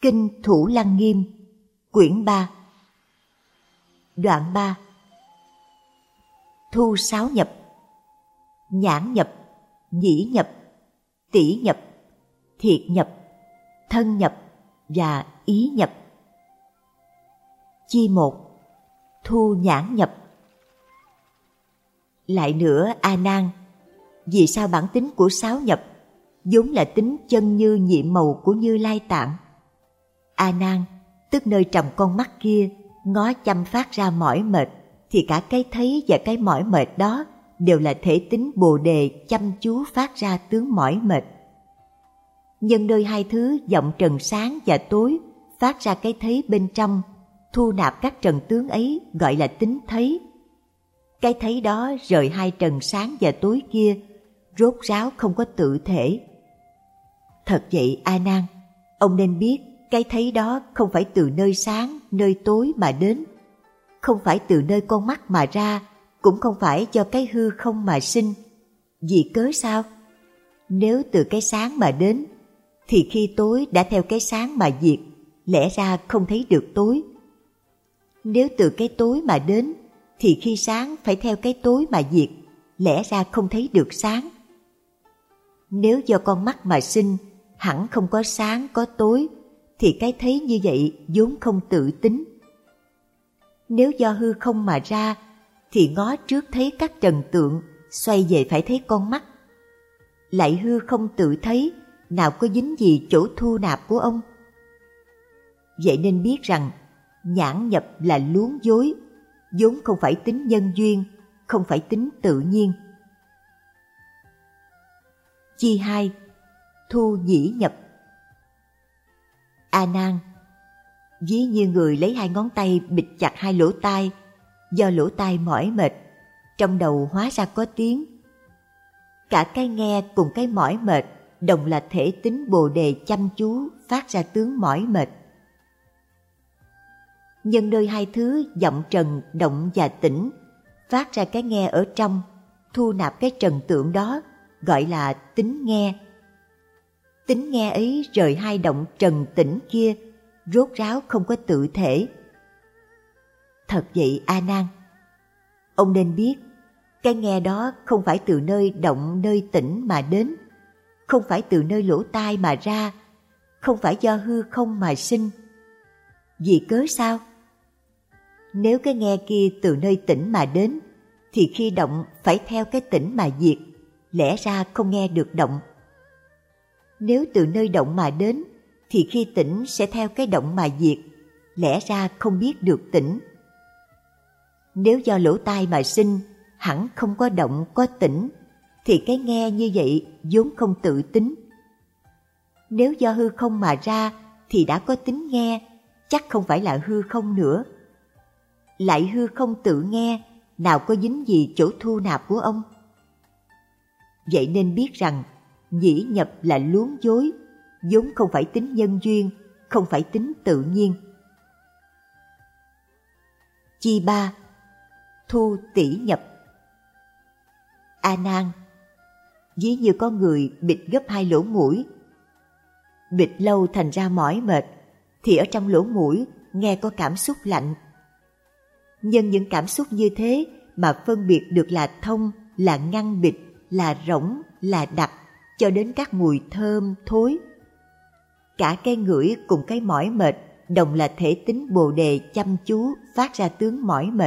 Kinh Thủ Lăng Nghiêm, quyển 3. Đoạn 3. Thu sáu nhập: nhãn nhập, nhĩ nhập, tỷ nhập, thiệt nhập, thân nhập và ý nhập. Chi 1. Thu nhãn nhập. Lại nữa, A Nan, vì sao bản tính của sáu nhập vốn là tính chân như nhiệm màu của Như Lai Tạng? A Nan, tức nơi trầm con mắt kia ngó chăm phát ra mỏi mệt, thì cả cái thấy và cái mỏi mệt đó đều là thể tính Bồ Đề chăm chú phát ra tướng mỏi mệt. Nhân nơi hai thứ vọng trần sáng và tối phát ra cái thấy bên trong, thu nạp các trần tướng ấy gọi là tính thấy. Cái thấy đó rời hai trần sáng và tối kia, rốt ráo không có tự thể. Thật vậy, A Nan, ông nên biết cái thấy đó không phải từ nơi sáng, nơi tối mà đến, không phải từ nơi con mắt mà ra, cũng không phải do cái hư không mà sinh. Vì cớ sao? Nếu từ cái sáng mà đến, thì khi tối đã theo cái sáng mà diệt, lẽ ra không thấy được tối. Nếu từ cái tối mà đến, thì khi sáng phải theo cái tối mà diệt, lẽ ra không thấy được sáng. Nếu do con mắt mà sinh, hẳn không có sáng có tối, thì cái thấy như vậy vốn không tự tính. Nếu do hư không mà ra, thì ngó trước thấy các trần tượng, xoay về phải thấy con mắt. Lại hư không tự thấy, nào có dính gì chỗ thu nạp của ông? Vậy nên biết rằng nhãn nhập là luống dối, vốn không phải tính nhân duyên, không phải tính tự nhiên. Chi 2. Thu nhĩ nhập. A Nan, ví như người lấy hai ngón tay bịt chặt hai lỗ tai, do lỗ tai mỏi mệt, trong đầu hóa ra có tiếng. Cả cái nghe cùng cái mỏi mệt đồng là thể tính Bồ Đề chăm chú phát ra tướng mỏi mệt. Nhân nơi hai thứ vọng trần động và tĩnh phát ra cái nghe ở trong, thu nạp cái trần tượng đó gọi là tính nghe. Tính nghe ấy rời hai động trần tĩnh kia, rốt ráo không có tự thể. Thật vậy, A Nan, ông nên biết cái nghe đó không phải từ nơi động nơi tĩnh mà đến, không phải từ nơi lỗ tai mà ra, không phải do hư không mà sinh. Vì cớ sao? Nếu cái nghe kia từ nơi tĩnh mà đến, thì khi động phải theo cái tĩnh mà diệt, lẽ ra không nghe được động. Nếu từ nơi động mà đến, thì khi tĩnh sẽ theo cái động mà diệt, lẽ ra không biết được tĩnh. Nếu do lỗ tai mà sinh, hẳn không có động có tĩnh, thì cái nghe như vậy vốn không tự tính. Nếu do hư không mà ra, thì đã có tính nghe, chắc không phải là hư không nữa. Lại hư không tự nghe, nào có dính gì chỗ thu nạp của ông? Vậy nên biết rằng nhĩ nhập là luống dối, vốn không phải tính nhân duyên, không phải tính tự nhiên. Chi 3. Thu tỷ nhập. A Nan, ví như có người bịt gấp hai lỗ mũi. Bịt lâu thành ra mỏi mệt, thì ở trong lỗ mũi nghe có cảm xúc lạnh. Nhân những cảm xúc như thế mà phân biệt được là thông, là ngăn bịt, là rỗng, là đặc, cho đến các mùi thơm, thối. Cả cái ngửi cùng cái mỏi mệt đồng là thể tính Bồ Đề chăm chú phát ra tướng mỏi mệt.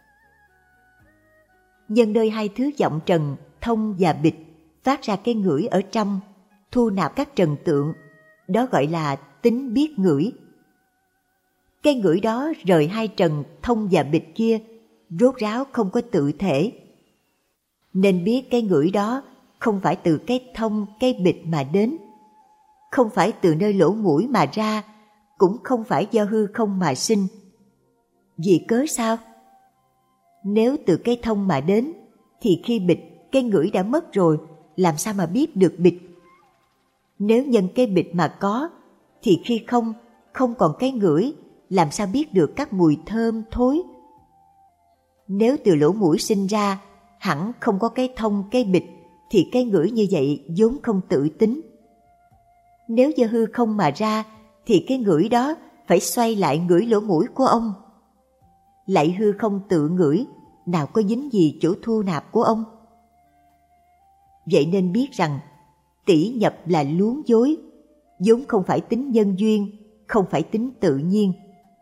Nhân nơi hai thứ vọng trần, thông và bịt phát ra cái ngửi ở trong, thu nạp các trần tượng, đó gọi là tính biết ngửi. Cái ngửi đó rời hai trần thông và bịt kia, rốt ráo không có tự thể. Nên biết cái ngửi đó không phải từ cái thông, cái bịt mà đến, không phải từ nơi lỗ mũi mà ra, cũng không phải do hư không mà sinh. Vì cớ sao? Nếu từ cái thông mà đến, thì khi bịt, cái ngửi đã mất rồi, làm sao mà biết được bịt? Nếu nhân cái bịt mà có, thì khi không còn cái ngửi, làm sao biết được các mùi thơm thối? Nếu từ lỗ mũi sinh ra, hẳn không có cái thông, cái bịt, thì cái ngửi như vậy vốn không tự tính. Nếu do hư không mà ra, thì cái ngửi đó phải xoay lại ngửi lỗ mũi của ông. Lạy hư không tự ngửi, nào có dính gì chỗ thu nạp của ông. Vậy nên biết rằng tỉ nhập là luống dối, vốn không phải tính nhân duyên, không phải tính tự nhiên.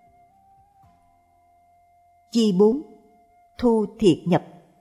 Chi 4. Thu thiệt nhập.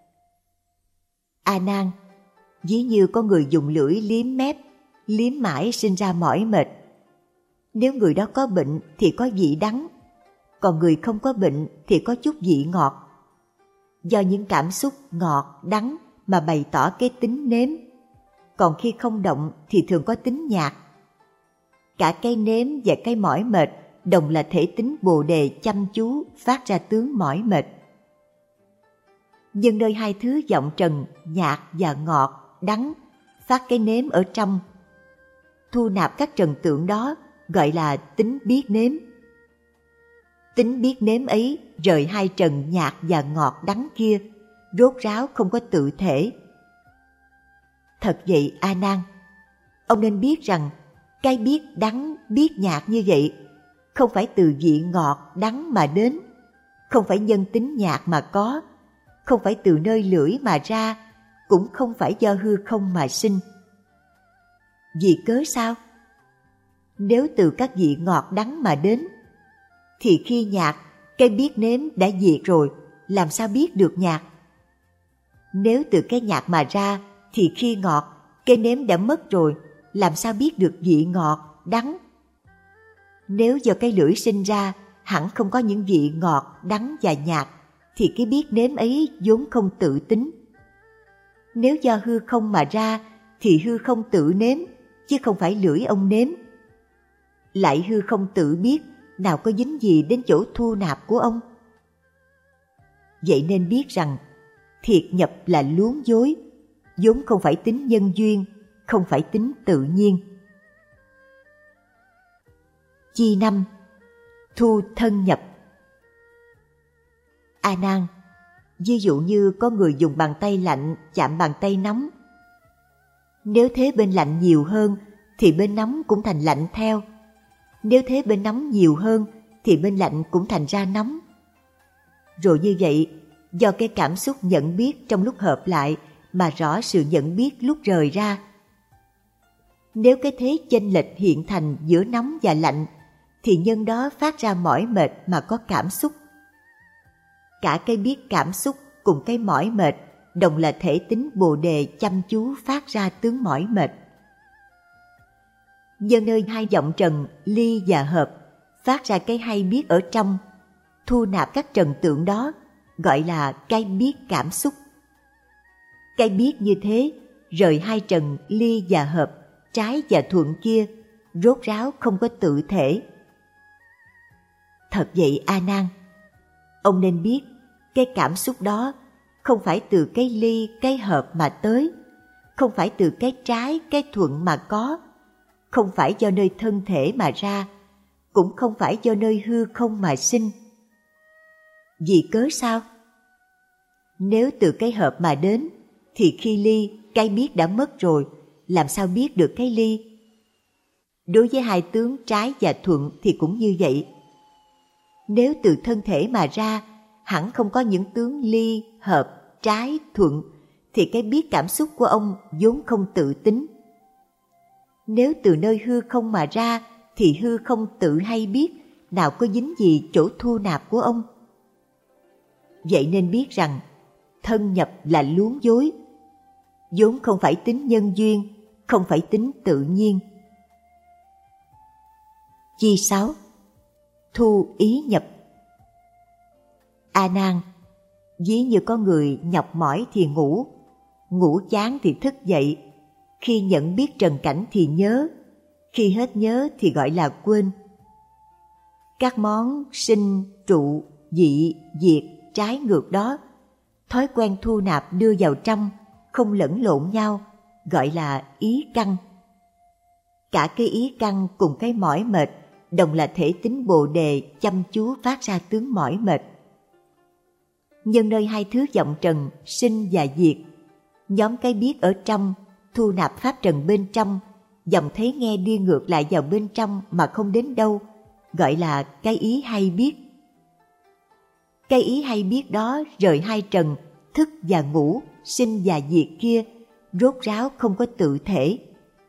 A Nan, ví như có người dùng lưỡi liếm mép, liếm mãi sinh ra mỏi mệt. Nếu người đó có bệnh thì có vị đắng, còn người không có bệnh thì có chút vị ngọt. Do những cảm xúc ngọt, đắng mà bày tỏ cái tính nếm, còn khi không động thì thường có tính nhạt. Cả cái nếm và cái mỏi mệt đồng là thể tính bồ đề chăm chú phát ra tướng mỏi mệt. Nhưng nơi hai thứ vọng trần, nhạt và ngọt, đắng, phát cái nếm ở trong, thu nạp các trần tượng đó gọi là tính biết nếm. Tính biết nếm ấy rời hai trần nhạt và ngọt đắng kia, rốt ráo không có tự thể. Thật vậy A Nan, ông nên biết rằng cái biết đắng, biết nhạt như vậy không phải từ vị ngọt, đắng mà đến, không phải nhân tính nhạt mà có, không phải từ nơi lưỡi mà ra, cũng không phải do hư không mà sinh. Vì cớ sao? Nếu từ các vị ngọt đắng mà đến, thì khi nhạt, cái biết nếm đã diệt rồi, làm sao biết được nhạt? Nếu từ cái nhạt mà ra, thì khi ngọt, cái nếm đã mất rồi, làm sao biết được vị ngọt, đắng? Nếu do cái lưỡi sinh ra, hẳn không có những vị ngọt, đắng và nhạt, thì cái biết nếm ấy vốn không tự tính. Nếu do hư không mà ra, thì hư không tự nếm, chứ không phải lưỡi ông nếm. Lại hư không tự biết, nào có dính gì đến chỗ thu nạp của ông. Vậy nên biết rằng thiệt nhập là luống dối, vốn không phải tính nhân duyên, không phải tính tự nhiên. Chi 5. Thu thân nhập. A Nan, ví dụ như có người dùng bàn tay lạnh chạm bàn tay nóng. Nếu thế bên lạnh nhiều hơn thì bên nóng cũng thành lạnh theo. Nếu thế bên nóng nhiều hơn thì bên lạnh cũng thành ra nóng. Rồi như vậy, do cái cảm xúc nhận biết trong lúc hợp lại mà rõ sự nhận biết lúc rời ra. Nếu cái thế chênh lệch hiện thành giữa nóng và lạnh, thì nhân đó phát ra mỏi mệt mà có cảm xúc. Cả cái biết cảm xúc cùng cái mỏi mệt đồng là thể tính bồ đề chăm chú phát ra tướng mỏi mệt. Do nơi hai vọng trần ly và hợp phát ra cái hay biết ở trong, thu nạp các trần tượng đó gọi là cái biết cảm xúc. Cái biết như thế rời hai trần ly và hợp, trái và thuận kia, rốt ráo không có tự thể. Thật vậy A Nan, ông nên biết cái cảm xúc đó không phải từ cái ly, cái hợp mà tới, không phải từ cái trái, cái thuận mà có, không phải do nơi thân thể mà ra, cũng không phải do nơi hư không mà sinh. Vì cớ sao? Nếu từ cái hợp mà đến, thì khi ly, cái biết đã mất rồi, làm sao biết được cái ly? Đối với hai tướng trái và thuận thì cũng như vậy. Nếu từ thân thể mà ra, hẳn không có những tướng ly, hợp, trái, thuận, thì cái biết cảm xúc của ông vốn không tự tính. Nếu từ nơi hư không mà ra, thì hư không tự hay biết, nào có dính gì chỗ thu nạp của ông. Vậy nên biết rằng thân nhập là luống dối, vốn không phải tính nhân duyên, không phải tính tự nhiên. Chi 6. Thu ý nhập. A Nan, ví như có người nhọc mỏi thì ngủ, ngủ chán thì thức dậy, khi nhận biết trần cảnh thì nhớ, khi hết nhớ thì gọi là quên. Các món sinh, trụ, dị, diệt, trái ngược đó, thói quen thu nạp đưa vào trong, không lẫn lộn nhau, gọi là ý căn. Cả cái ý căn cùng cái mỏi mệt đồng là thể tính bồ đề chăm chú phát ra tướng mỏi mệt. Nhân nơi hai thứ vọng trần sinh và diệt, nhóm cái biết ở trong thu nạp pháp trần bên trong dòng thấy nghe đi ngược lại vào bên trong mà không đến đâu, gọi là cái ý hay biết. Cái ý hay biết đó rời hai trần, thức và ngủ, sinh và diệt kia, rốt ráo không có tự thể.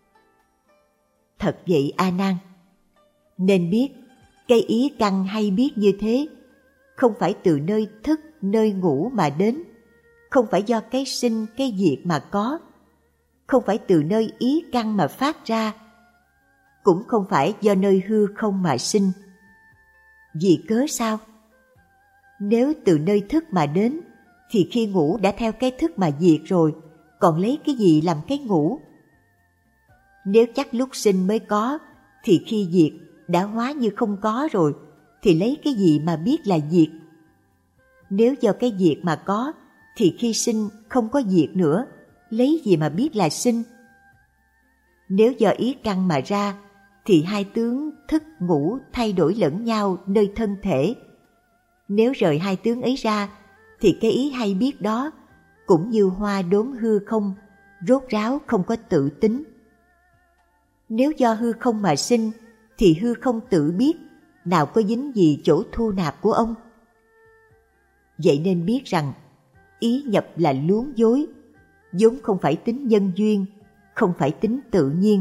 Thật vậy A Nan, nên biết cái ý căn hay biết như thế không phải từ nơi thức, nơi ngủ mà đến, không phải do cái sinh, cái diệt mà có, không phải từ nơi ý căn mà phát ra, cũng không phải do nơi hư không mà sinh. Vì cớ sao? Nếu từ nơi thức mà đến, thì khi ngủ đã theo cái thức mà diệt rồi, còn lấy cái gì làm cái ngủ? Nếu chắc lúc sinh mới có, thì khi diệt đã hóa như không có rồi, thì lấy cái gì mà biết là diệt? Nếu do cái diệt mà có, thì khi sinh không có diệt nữa, lấy gì mà biết là sinh? Nếu do ý căn mà ra, thì hai tướng thức ngủ thay đổi lẫn nhau nơi thân thể. Nếu rời hai tướng ấy ra, thì cái ý hay biết đó cũng như hoa đốm hư không, rốt ráo không có tự tính. Nếu do hư không mà sinh, thì hư không tự biết, nào có dính gì chỗ thu nạp của ông. Vậy nên biết rằng ý nhập là luống dối, vốn không phải tính nhân duyên, không phải tính tự nhiên.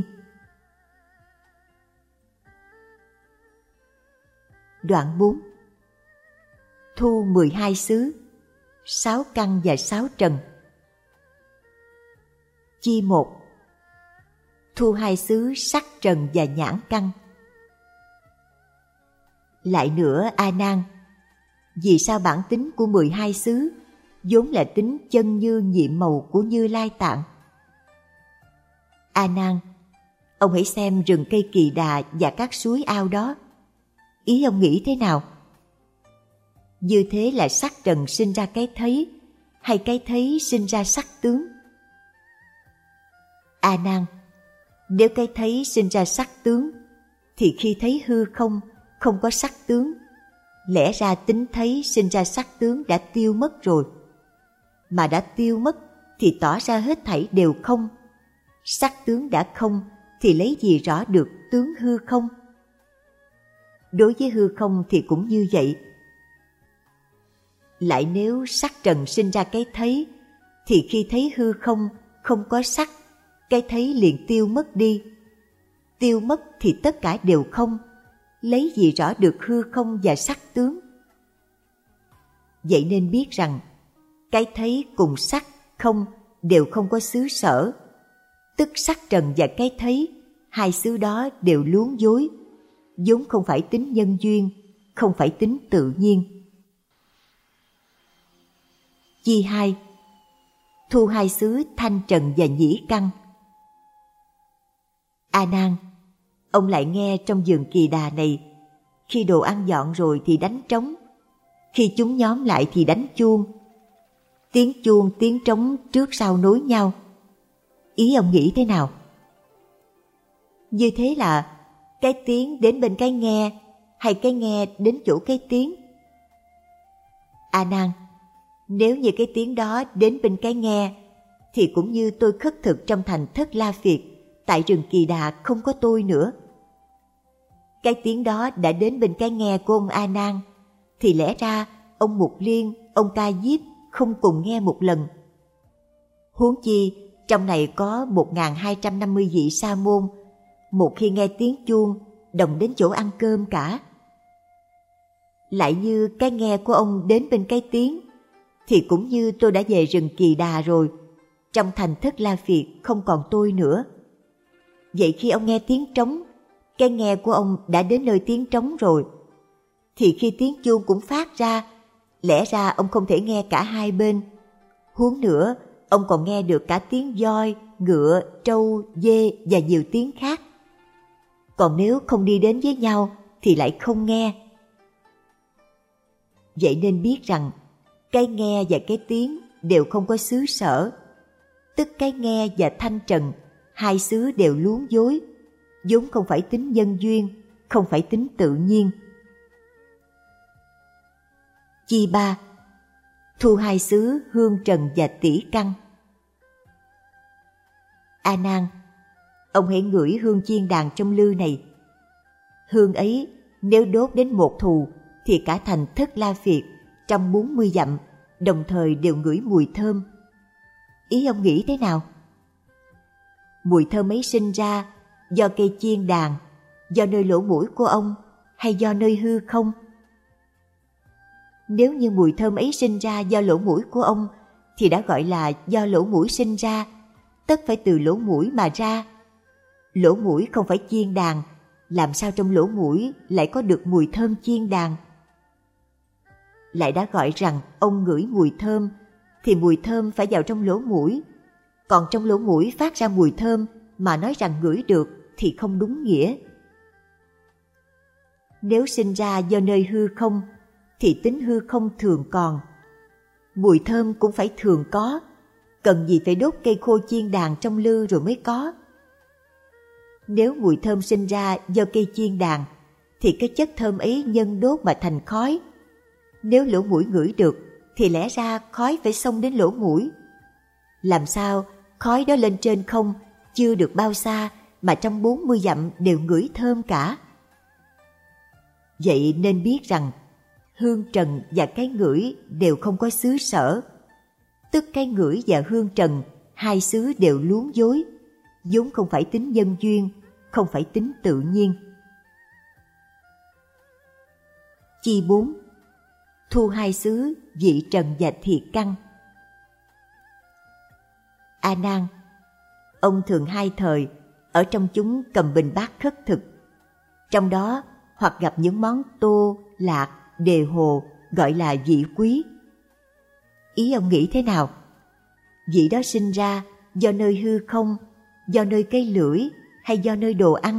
Đoạn 4. Thu 12 xứ, 6 căn và 6 trần. Chi 1. Thu 2 xứ sắc trần và nhãn căn. Lại nữa A Nan, vì sao bản tính của 12 xứ vốn là tính chân như nhiệm màu của Như Lai Tạng? A Nan, ông hãy xem rừng cây kỳ đà và các suối ao đó. Ý ông nghĩ thế nào? Như thế là sắc trần sinh ra cái thấy, hay cái thấy sinh ra sắc tướng? A Nan, nếu cái thấy sinh ra sắc tướng, thì khi thấy hư không, không có sắc tướng, lẽ ra tính thấy sinh ra sắc tướng đã tiêu mất rồi. Mà đã tiêu mất thì tỏ ra hết thảy đều không. Sắc tướng đã không thì lấy gì rõ được tướng hư không? Đối với hư không thì cũng như vậy. Lại nếu sắc trần sinh ra cái thấy, thì khi thấy hư không, không có sắc, cái thấy liền tiêu mất đi. Tiêu mất thì tất cả đều không, lấy gì rõ được hư không và sắc tướng? Vậy nên biết rằng cái thấy cùng sắc không đều không có xứ sở, tức sắc trần và cái thấy, hai xứ đó đều luống dối, vốn không phải tính nhân duyên, không phải tính tự nhiên. Chi 2. Thu 2 xứ thanh trần và nhĩ căn. A Nan, ông lại nghe trong vườn kỳ đà này, khi đồ ăn dọn rồi thì đánh trống, khi chúng nhóm lại thì đánh chuông. Tiếng chuông, tiếng trống trước sau nối nhau. Ý ông nghĩ thế nào? Như thế là cái tiếng đến bên cái nghe, hay cái nghe đến chỗ cái tiếng? A Nan, nếu như cái tiếng đó đến bên cái nghe, thì cũng như tôi khất thực trong thành Thất La Phiệt, tại rừng Kỳ Đà không có tôi nữa. Cái tiếng đó đã đến bên cái nghe của ông A Nan, thì lẽ ra ông Mục Liên, ông Ca Diếp không cùng nghe một lần. Huống chi trong này có 1250 vị sa môn, một khi nghe tiếng chuông đồng đến chỗ ăn cơm cả. Lại như cái nghe của ông đến bên cái tiếng, thì cũng như tôi đã về rừng Kỳ Đà rồi, trong thành Thất La Phiệt không còn tôi nữa. Vậy khi ông nghe tiếng trống, cái nghe của ông đã đến nơi tiếng trống rồi, thì khi tiếng chuông cũng phát ra, lẽ ra ông không thể nghe cả hai bên. Huống nữa, ông còn nghe được cả tiếng voi, ngựa, trâu, dê và nhiều tiếng khác. Còn nếu không đi đến với nhau thì lại không nghe. Vậy nên biết rằng cái nghe và cái tiếng đều không có xứ sở, tức cái nghe và thanh trần, hai xứ đều luống dối, vốn không phải tính nhân duyên, không phải tính tự nhiên. Chi 3. Thu hai xứ hương trần và tỷ căn. A Nan, Ông hãy ngửi hương chiên đàn trong lư này. Hương ấy nếu đốt đến một thù thì cả thành Thất La Phiệt trong 40 dặm đồng thời đều ngửi mùi thơm. Ý ông nghĩ thế nào? Mùi thơm ấy sinh ra do cây chiên đàn, do nơi lỗ mũi của ông, hay do nơi hư không? Nếu như mùi thơm ấy sinh ra do lỗ mũi của ông thì đã gọi là do lỗ mũi sinh ra, tất phải từ lỗ mũi mà ra. Lỗ mũi không phải chiên đàn, làm sao trong lỗ mũi lại có được mùi thơm chiên đàn? Lại đã gọi rằng ông ngửi mùi thơm thì mùi thơm phải vào trong lỗ mũi, còn trong lỗ mũi phát ra mùi thơm mà nói rằng ngửi được thì không đúng nghĩa. Nếu sinh ra do nơi hư không thì tính hư không thường còn. Mùi thơm cũng phải thường có, cần gì phải đốt cây khô chiên đàn trong lư rồi mới có. Nếu mùi thơm sinh ra do cây chiên đàn thì cái chất thơm ấy nhân đốt mà thành khói. Nếu lỗ mũi ngửi được thì lẽ ra khói phải xông đến lỗ mũi. Làm sao khói đó lên trên không, chưa được bao xa mà trong 40 dặm đều ngửi thơm cả? Vậy nên biết rằng hương trần và cái ngửi đều không có xứ sở. Tức cái ngửi và hương trần, hai xứ đều luống dối, vốn không phải tính nhân duyên, không phải tính tự nhiên. Chi 4. Thu hai xứ vị trần và thiệt căn. A Nan, ông thường hai thời ở trong chúng cầm bình bát khất thực. Trong đó hoặc gặp những món tô, lạc, đề hồ gọi là vị quý. Ý ông nghĩ thế nào? Vị đó sinh ra do nơi hư không, do nơi cây lưỡi hay do nơi đồ ăn?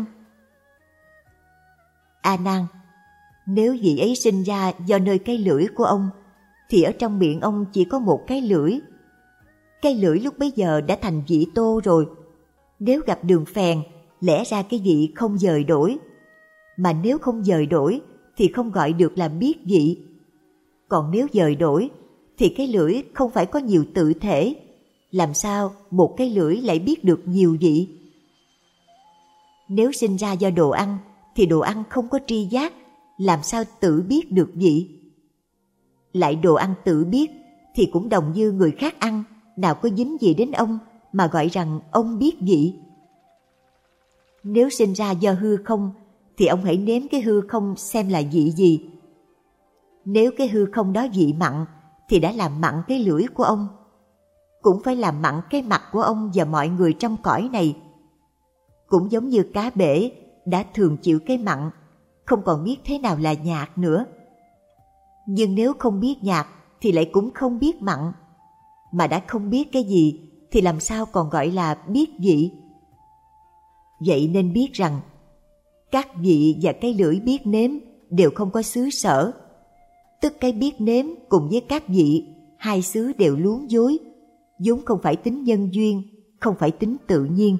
A Nan, nếu vị ấy sinh ra do nơi cái lưỡi của ông thì ở trong miệng ông chỉ có một cái lưỡi. Cái lưỡi lúc bấy giờ đã thành vị tô rồi. Nếu gặp đường phèn, lẽ ra cái vị không dời đổi. Mà nếu không dời đổi thì không gọi được là biết vị. Còn nếu dời đổi thì cái lưỡi không phải có nhiều tự thể. Làm sao một cái lưỡi lại biết được nhiều vị? Nếu sinh ra do đồ ăn thì đồ ăn không có tri giác, làm sao tự biết được vị? Lại đồ ăn tự biết thì cũng đồng như người khác ăn, nào có dính gì đến ông mà gọi rằng ông biết vị. Nếu sinh ra do hư không thì ông hãy nếm cái hư không xem là vị gì. Nếu cái hư không đó vị mặn thì đã làm mặn cái lưỡi của ông, cũng phải làm mặn cái mặt của ông và mọi người trong cõi này. Cũng giống như cá bể đã thường chịu cái mặn, không còn biết thế nào là nhạt nữa. Nhưng nếu không biết nhạt thì lại cũng không biết mặn. Mà đã không biết cái gì thì làm sao còn gọi là biết vị? Vậy nên biết rằng các vị và cái lưỡi biết nếm đều không có xứ sở. Tức cái biết nếm cùng với các vị, hai xứ đều luống dối, vốn không phải tính nhân duyên, không phải tính tự nhiên.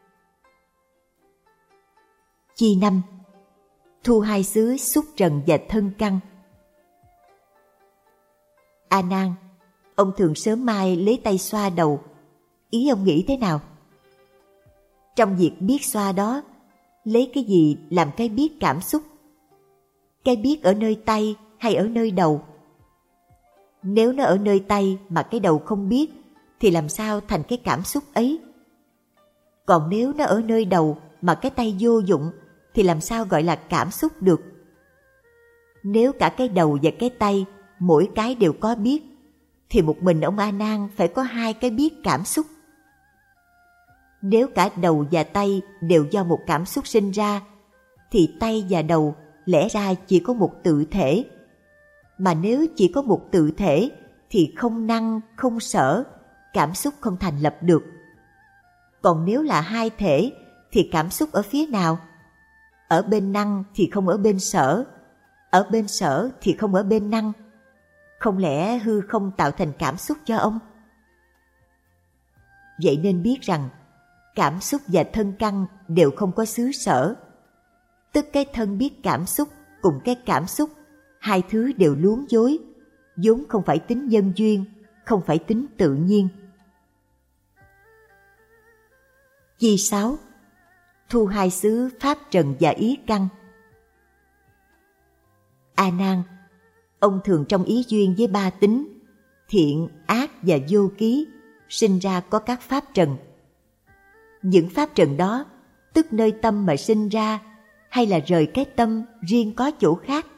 Chi 5. Thu hai xứ xúc trần và thân căn. A Nan, ông thường sớm mai lấy tay xoa đầu. Ý ông nghĩ thế nào? Trong việc biết xoa đó, lấy cái gì làm cái biết cảm xúc? Cái biết ở nơi tay hay ở nơi đầu? Nếu nó ở nơi tay mà cái đầu không biết thì làm sao thành cái cảm xúc ấy? Còn nếu nó ở nơi đầu mà cái tay vô dụng thì làm sao gọi là cảm xúc được? Nếu cả cái đầu và cái tay mỗi cái đều có biết thì một mình ông A Nan phải có hai cái biết cảm xúc. Nếu cả đầu và tay đều do một cảm xúc sinh ra thì tay và đầu lẽ ra chỉ có một tự thể. Mà nếu chỉ có một tự thể thì không năng, không sở, cảm xúc không thành lập được. Còn nếu là hai thể thì cảm xúc ở phía nào? Ở bên năng thì không ở bên sở, ở bên sở thì không ở bên năng. Không lẽ hư không tạo thành cảm xúc cho ông? Vậy nên biết rằng cảm xúc và thân căn đều không có xứ sở. Tức cái thân biết cảm xúc cùng cái cảm xúc, hai thứ đều luống dối, vốn không phải tính nhân duyên, không phải tính tự nhiên. Chi 6. thu hai xứ pháp trần và ý căn. A Nan, ông thường trong ý duyên với ba tính thiện, ác và vô ký, sinh ra có các pháp trần. Những pháp trần đó tức nơi tâm mà sinh ra, hay là rời cái tâm riêng có chỗ khác?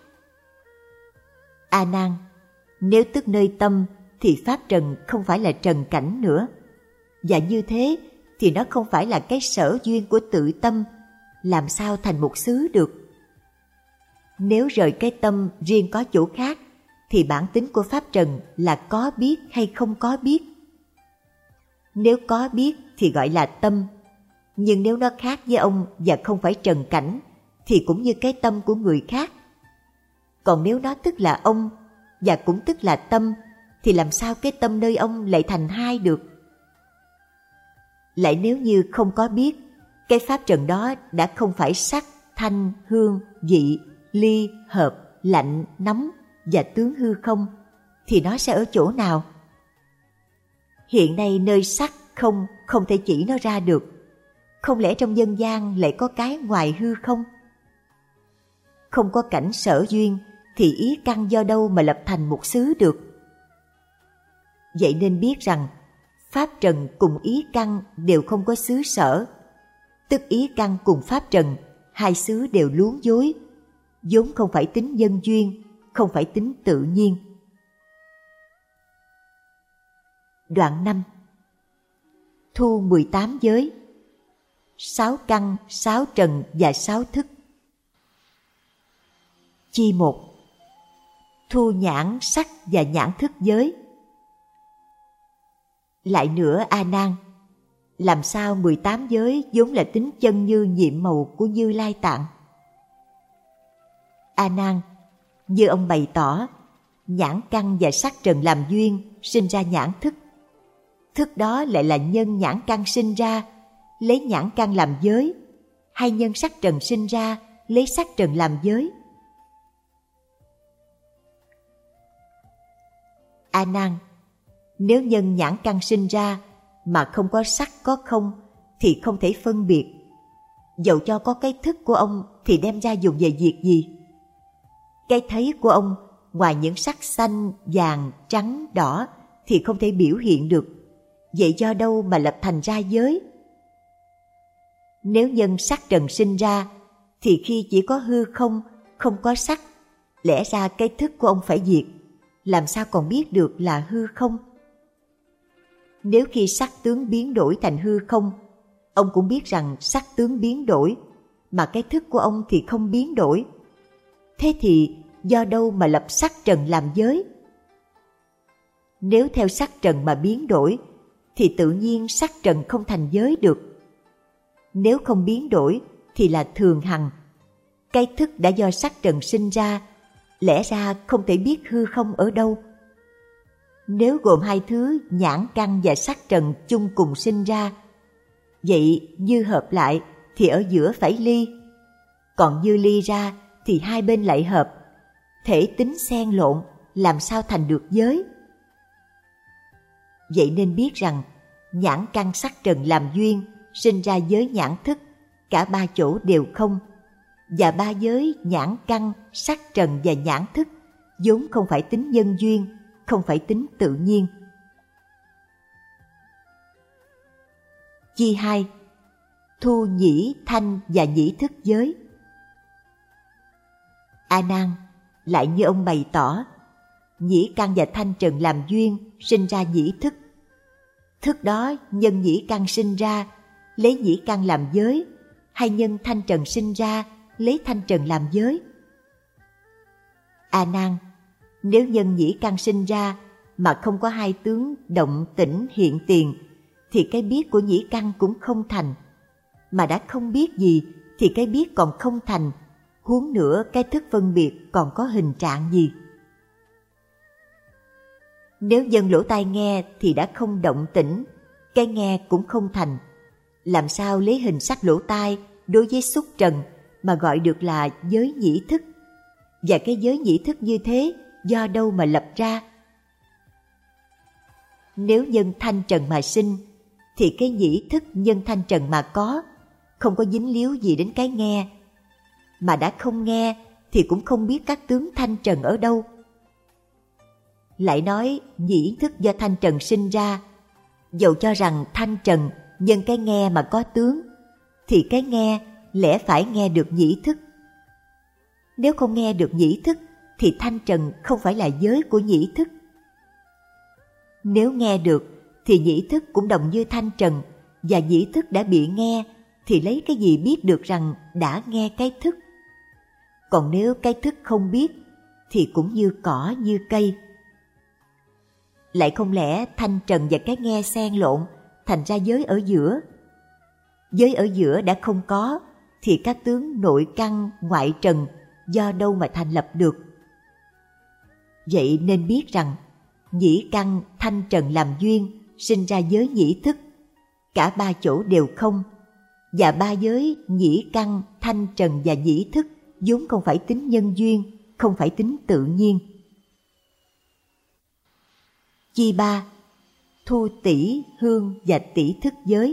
A Nan, nếu tức nơi tâm thì pháp trần không phải là trần cảnh nữa, và như thế thì nó không phải là cái sở duyên của tự tâm, làm sao thành một xứ được? Nếu rời cái tâm riêng có chỗ khác thì bản tính của pháp trần là có biết hay không có biết? Nếu có biết thì gọi là tâm, nhưng nếu nó khác với ông và không phải trần cảnh thì cũng như cái tâm của người khác. Còn nếu nó tức là ông và cũng tức là tâm thì làm sao cái tâm nơi ông lại thành hai được? Lại nếu như không có biết, cái pháp trần đó đã không phải sắc, thanh, hương, vị, ly, hợp, lạnh, nóng và tướng hư không, thì nó sẽ ở chỗ nào? Hiện nay nơi sắc không thể chỉ nó ra được. Không lẽ trong dân gian lại có cái ngoài hư không? Không có cảnh sở duyên thì ý căn do đâu mà lập thành một xứ được? Vậy nên biết rằng pháp trần cùng ý căn đều không có xứ sở, tức ý căn cùng pháp trần, hai xứ đều luống dối, vốn không phải tính nhân duyên, không phải tính tự nhiên. Đoạn 5. Thu 18 giới, 6 căn, 6 trần và 6 thức. Chi 1. Thu nhãn, sắc và nhãn thức giới. Lại nữa A Nan, làm sao 18 giới vốn là tính chân như nhiệm màu của Như Lai Tạng? A Nan, như ông bày tỏ, nhãn căn và sắc trần làm duyên, sinh ra nhãn thức. Thức đó lại là nhân nhãn căn sinh ra, lấy nhãn căn làm giới, hay nhân sắc trần sinh ra, lấy sắc trần làm giới? A Nan, nếu nhân nhãn căn sinh ra mà không có sắc có không thì không thể phân biệt. Dẫu cho có cái thức của ông thì đem ra dùng về việc gì? Cái thấy của ông ngoài những sắc xanh, vàng, trắng, đỏ thì không thể biểu hiện được. Vậy do đâu mà lập thành ra giới? Nếu nhân sắc trần sinh ra thì khi chỉ có hư không, không có sắc, lẽ ra cái thức của ông phải diệt, làm sao còn biết được là hư không? Nếu khi sắc tướng biến đổi thành hư không, ông cũng biết rằng sắc tướng biến đổi, mà cái thức của ông thì không biến đổi. Thế thì do đâu mà lập sắc trần làm giới? Nếu theo sắc trần mà biến đổi, thì tự nhiên sắc trần không thành giới được. Nếu không biến đổi thì là thường hằng. Cái thức đã do sắc trần sinh ra, lẽ ra không thể biết hư không ở đâu. Nếu gồm hai thứ nhãn căn và sắc trần chung cùng sinh ra, vậy như hợp lại thì ở giữa phải ly. Còn như ly ra thì hai bên lại hợp. Thể tính xen lộn, làm sao thành được giới? Vậy nên biết rằng nhãn căn sắc trần làm duyên, sinh ra giới nhãn thức, cả ba chỗ đều không. Và ba giới nhãn căn, sắc trần và nhãn thức vốn không phải tính nhân duyên, không phải tính tự nhiên. Chi 2. Thu nhĩ, thanh và nhĩ thức giới. A Nan, lại như ông bày tỏ, nhĩ căn và thanh trần làm duyên, sinh ra nhĩ thức. Thức đó nhân nhĩ căn sinh ra, lấy nhĩ căn làm giới, hay nhân thanh trần sinh ra, lấy thanh trần làm giới? A Nan, nếu nhân nhĩ căn sinh ra mà không có hai tướng động tĩnh hiện tiền, thì cái biết của nhĩ căn cũng không thành. Mà đã không biết gì thì cái biết còn không thành, huống nữa cái thức phân biệt còn có hình trạng gì? Nếu dân lỗ tai nghe thì đã không động tĩnh, cái nghe cũng không thành. Làm sao lấy hình sắc lỗ tai đối với xúc trần mà gọi được là giới nhĩ thức? Và cái giới nhĩ thức như thế do đâu mà lập ra? Nếu nhân thanh trần mà sinh, thì cái nhĩ thức nhân thanh trần mà có, không có dính líu gì đến cái nghe, mà đã không nghe thì cũng không biết các tướng thanh trần ở đâu. Lại nói nhĩ thức do thanh trần sinh ra, dầu cho rằng thanh trần nhân cái nghe mà có tướng, thì cái nghe lẽ phải nghe được nhĩ thức. Nếu không nghe được nhĩ thức thì thanh trần không phải là giới của nhĩ thức. Nếu nghe được thì nhĩ thức cũng đồng như thanh trần, và nhĩ thức đã bị nghe thì lấy cái gì biết được rằng đã nghe cái thức? Còn nếu cái thức không biết thì cũng như cỏ như cây. Lại không lẽ thanh trần và cái nghe xen lộn thành ra giới ở giữa? Giới ở giữa đã không có thì các tướng nội căn ngoại trần do đâu mà thành lập được? Vậy nên biết rằng nhĩ căn thanh trần làm duyên sinh ra giới nhĩ thức, cả ba chỗ đều không, và ba giới nhĩ căn thanh trần và nhĩ thức vốn không phải tính nhân duyên, không phải tính tự nhiên. Chi ba, thu tỷ hương và tỷ thức giới.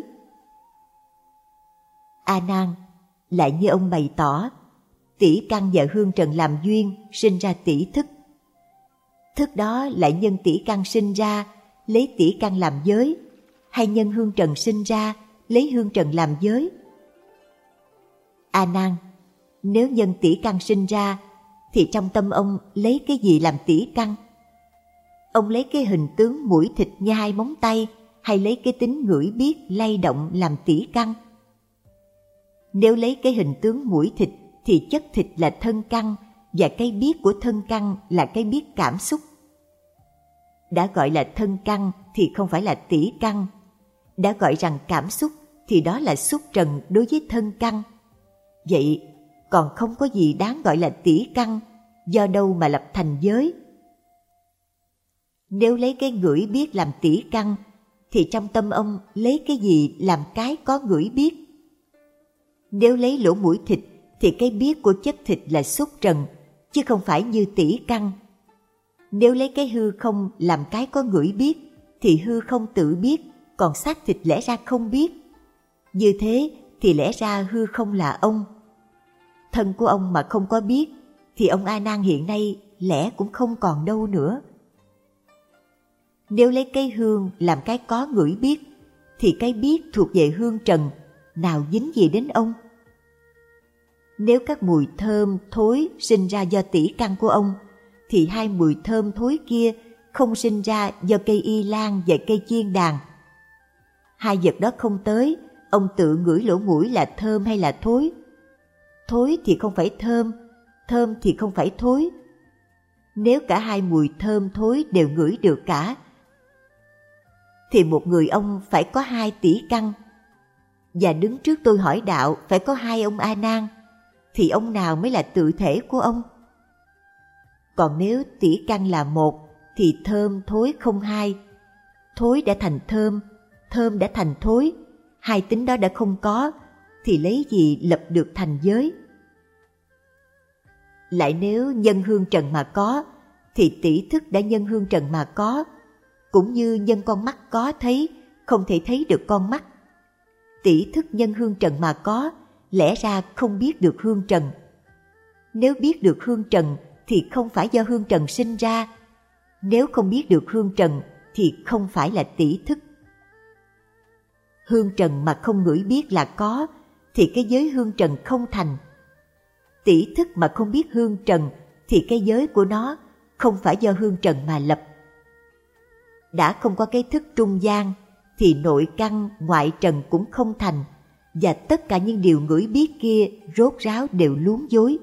A Nan, lại như ông bày tỏ, tỷ căn và hương trần làm duyên sinh ra tỷ thức. Thức đó lại nhân tỷ căn sinh ra lấy tỷ căn làm giới, hay nhân hương trần sinh ra lấy hương trần làm giới? A Nan, nếu nhân tỷ căn sinh ra thì trong tâm ông lấy cái gì làm tỷ căn? Ông lấy cái hình tướng mũi thịt như hai móng tay, hay lấy cái tính ngửi biết lay động làm tỷ căn? Nếu lấy cái hình tướng mũi thịt thì chất thịt là thân căn, và cái biết của thân căn là cái biết cảm xúc. Đã gọi là thân căn thì không phải là tỷ căn. Đã gọi rằng cảm xúc thì đó là xúc trần đối với thân căn. Vậy còn không có gì đáng gọi là tỷ căn, do đâu mà lập thành giới? Nếu lấy cái ngửi biết làm tỷ căn thì trong tâm ông lấy cái gì làm cái có ngửi biết? Nếu lấy lỗ mũi thịt thì cái biết của chất thịt là xúc trần, chứ không phải như tỷ căn. Nếu lấy cái hư không làm cái có ngửi biết thì hư không tự biết, còn xác thịt lẽ ra không biết. Như thế thì lẽ ra hư không là ông. Thân của ông mà không có biết thì ông A Nan hiện nay lẽ cũng không còn đâu nữa. Nếu lấy cái hương làm cái có ngửi biết thì cái biết thuộc về hương trần, nào dính gì đến ông? Nếu các mùi thơm thối sinh ra do tỷ căn của ông thì hai mùi thơm thối kia không sinh ra do cây y lan và cây chiên đàn. Hai vật đó không tới, ông tự ngửi lỗ mũi là thơm hay là thối? Thối thì không phải thơm, thơm thì không phải thối. Nếu cả hai mùi thơm thối đều ngửi được cả thì một người ông phải có 2 tỷ căn, và đứng trước tôi hỏi đạo phải có 2 ông A Nan, thì ông nào mới là tự thể của ông? Còn nếu tỷ căn là 1 thì thơm thối không 2, thối đã thành thơm đã thành thối, 2 tính đó đã không có thì lấy gì lập được thành giới? Lại nếu nhân hương trần mà có thì tỷ thức đã nhân hương trần mà có, cũng như nhân con mắt có thấy không thể thấy được con mắt. Tỷ thức nhân hương trần mà có, lẽ ra không biết được hương trần. Nếu biết được hương trần thì không phải do hương trần sinh ra. Nếu không biết được hương trần thì không phải là tỷ thức. Hương trần mà không ngửi biết là có thì cái giới hương trần không thành. Tỷ thức mà không biết hương trần thì cái giới của nó không phải do hương trần mà lập. Đã không có cái thức trung gian thì nội căn ngoại trần cũng không thành, và tất cả những điều ngửi biết kia rốt ráo đều luống dối.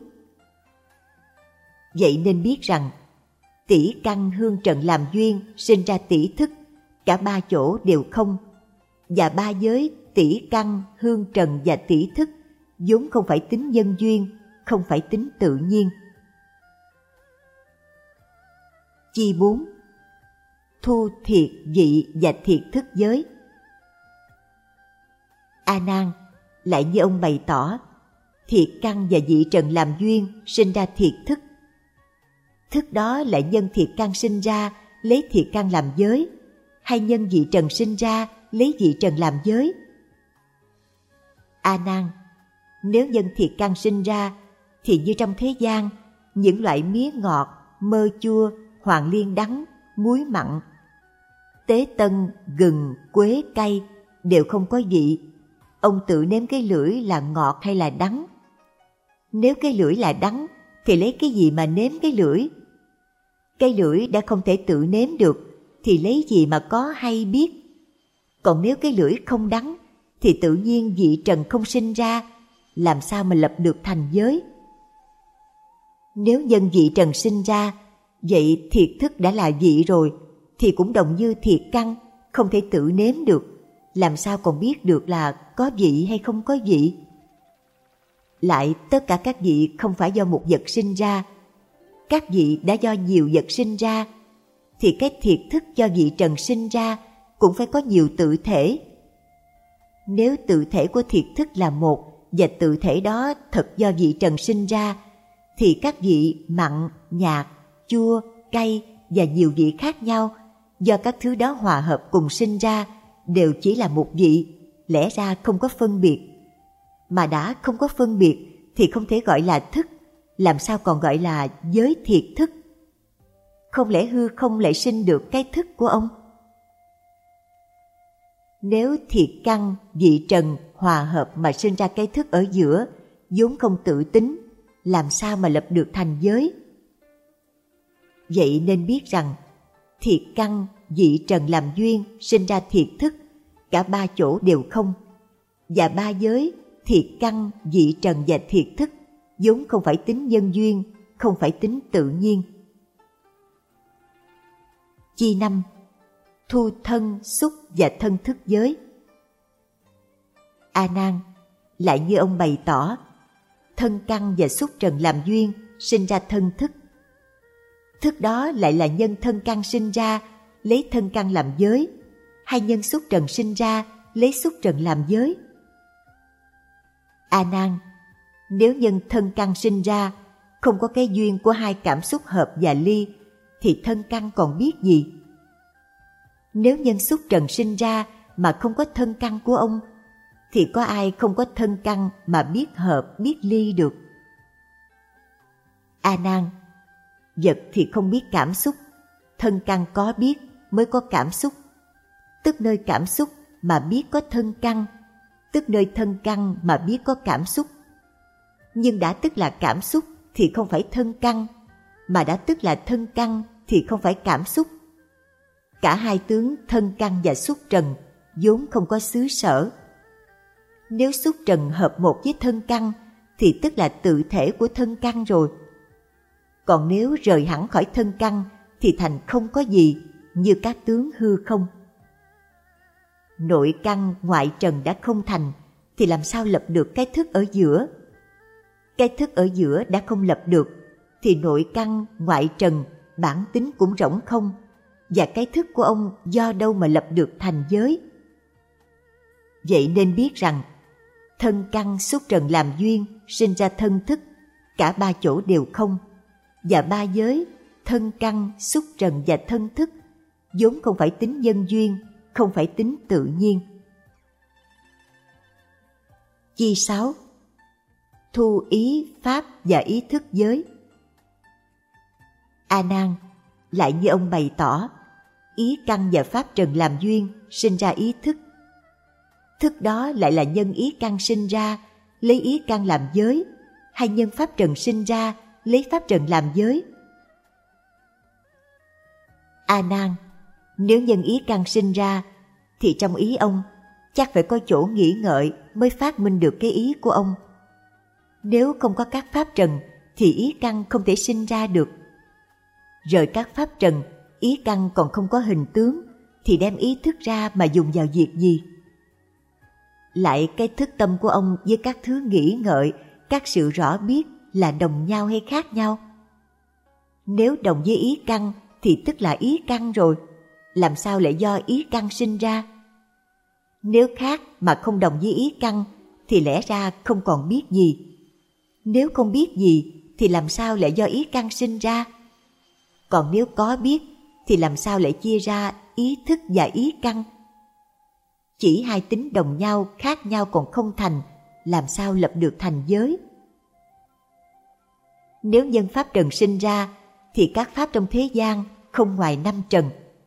Vậy nên biết rằng tỷ căn hương trần làm duyên sinh ra tỷ thức, cả 3 chỗ đều không, và 3 giới tỷ căn hương trần và tỷ thức vốn không phải tính nhân duyên, không phải tính tự nhiên. Chi 4. Thu thiệt vị và thiệt thức giới. A Nan, lại như ông bày tỏ, thiệt căn và vị trần làm duyên sinh ra thiệt thức. Thức đó lại nhân thiệt căn sinh ra lấy thiệt căn làm giới, hay nhân vị trần sinh ra lấy vị trần làm giới? A Nan, nếu nhân thiệt căn sinh ra, thì như trong thế gian, những loại mía ngọt, mơ chua, hoàng liên đắng, muối mặn, tế tân, gừng, quế, cay đều không có vị. Ông tự nếm cái lưỡi là ngọt hay là đắng? Nếu cái lưỡi là đắng, thì lấy cái gì mà nếm cái lưỡi? Cái lưỡi đã không thể tự nếm được, thì lấy gì mà có hay biết? Còn nếu cái lưỡi không đắng, thì tự nhiên vị trần không sinh ra, làm sao mà lập được thành giới? Nếu nhân vị trần sinh ra, vậy thiệt thức đã là vị rồi, thì cũng đồng như thiệt căn, không thể tự nếm được, làm sao còn biết được là có vị hay không có vị? Lại tất cả các vị không phải do một vật sinh ra, các vị đã do nhiều vật sinh ra, thì cái thiệt thức do vị trần sinh ra cũng phải có nhiều tự thể. Nếu tự thể của thiệt thức là một, và tự thể đó thật do vị trần sinh ra, thì các vị mặn, nhạt, chua, cay và nhiều vị khác nhau do các thứ đó hòa hợp cùng sinh ra đều chỉ là một vị, lẽ ra không có phân biệt. Mà đã không có phân biệt thì không thể gọi là thức, làm sao còn gọi là giới thiệt thức? Không lẽ hư không lại sinh được cái thức của ông? Nếu thiệt căn, vị trần hòa hợp mà sinh ra cái thức ở giữa, vốn không tự tính, làm sao mà lập được thành giới? Vậy nên biết rằng thiệt căn, vị trần làm duyên sinh ra thiệt thức, cả ba chỗ đều không. Và ba giới, thiệt căn, vị trần và thiệt thức vốn không phải tính nhân duyên, không phải tính tự nhiên. Chi 5. Thu thân, xúc và thân thức giới. A Nan, lại như ông bày tỏ, thân căn và xúc trần làm duyên sinh ra thân thức. Thức đó lại là nhân thân căn sinh ra, lấy thân căn làm giới, hay nhân xúc trần sinh ra, lấy xúc trần làm giới? A Nan, nếu nhân thân căn sinh ra, không có cái duyên của hai cảm xúc hợp và ly, thì thân căn còn biết gì? Nếu nhân xúc trần sinh ra mà không có thân căn của ông, thì có ai không có thân căn mà biết hợp, biết ly được? A Nan, vật thì không biết cảm xúc, thân căn có biết mới có cảm xúc. Tức nơi cảm xúc mà biết có thân căn, tức nơi thân căn mà biết có cảm xúc. Nhưng đã tức là cảm xúc thì không phải thân căn, mà đã tức là thân căn thì không phải cảm xúc. Cả hai tướng thân căn và xúc trần vốn không có xứ sở. Nếu xúc trần hợp một với thân căn thì tức là tự thể của thân căn rồi. Còn nếu rời hẳn khỏi thân căn thì thành không có gì, như các tướng hư không. Nội căn ngoại trần đã không thành thì làm sao lập được cái thức ở giữa? Cái thức ở giữa đã không lập được thì nội căn ngoại trần bản tính cũng rỗng không, và cái thức của ông do đâu mà lập được thành giới? Vậy nên biết rằng thân căn xúc trần làm duyên sinh ra thân thức, cả ba chỗ đều không, và ba giới thân căn xúc trần và thân thức vốn không phải tính nhân duyên, không phải tính tự nhiên. Chi 6. Thu ý pháp và ý thức giới. A Nan, lại như ông bày tỏ, ý căn và pháp trần làm duyên sinh ra ý thức. Thức đó lại là nhân ý căn sinh ra, lấy ý căn làm giới, hay nhân pháp trần sinh ra, lấy pháp trần làm giới? A Nan, nếu nhân ý căn sinh ra, thì trong ý ông chắc phải có chỗ nghĩ ngợi mới phát minh được cái ý của ông. Nếu không có các pháp trần thì ý căn không thể sinh ra được. Rời các pháp trần, ý căn còn không có hình tướng, thì đem ý thức ra mà dùng vào việc gì? Lại cái thức tâm của ông với các thứ nghĩ ngợi, các sự rõ biết là đồng nhau hay khác nhau? Nếu đồng với ý căn thì tức là ý căn rồi, làm sao lại do ý căn sinh ra? Nếu khác mà không đồng với ý căn thì lẽ ra không còn biết gì. Nếu không biết gì thì làm sao lại do ý căn sinh ra? Còn nếu có biết thì làm sao lại chia ra ý thức và ý căn? Chỉ hai tính đồng nhau khác nhau còn không thành làm sao lập được thành giới? Nếu nhân pháp trần sinh ra, thì các pháp trong thế gian không ngoài 5 trần.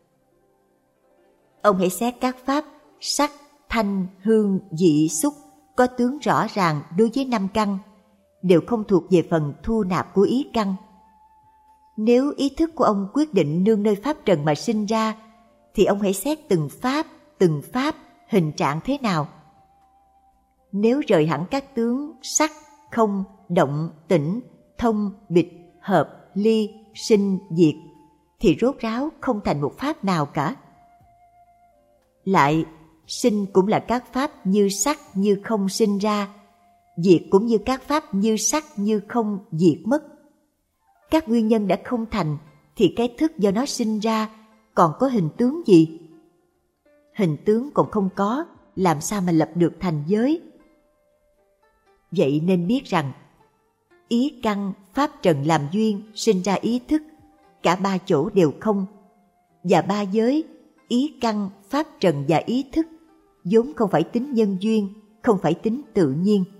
Ông hãy xét các pháp sắc, thanh, hương, vị, xúc có tướng rõ ràng đối với 5 căn, đều không thuộc về phần thu nạp của ý căn. Nếu ý thức của ông quyết định nương nơi pháp trần mà sinh ra, thì ông hãy xét từng pháp hình trạng thế nào. Nếu rời hẳn các tướng sắc, không, động, tĩnh, thông, bịch, hợp, ly, sinh, diệt, thì rốt ráo không thành một pháp nào cả. Lại, sinh cũng là các pháp như sắc như không sinh ra, diệt cũng như các pháp như sắc như không diệt mất. Các nguyên nhân đã không thành, thì cái thức do nó sinh ra còn có hình tướng gì? Hình tướng còn không có, làm sao mà lập được thành giới? Vậy nên biết rằng, ý căn, pháp trần làm duyên sinh ra ý thức, cả 3 chỗ đều không. Và 3 giới, ý căn, pháp trần và ý thức, vốn không phải tính nhân duyên, không phải tính tự nhiên.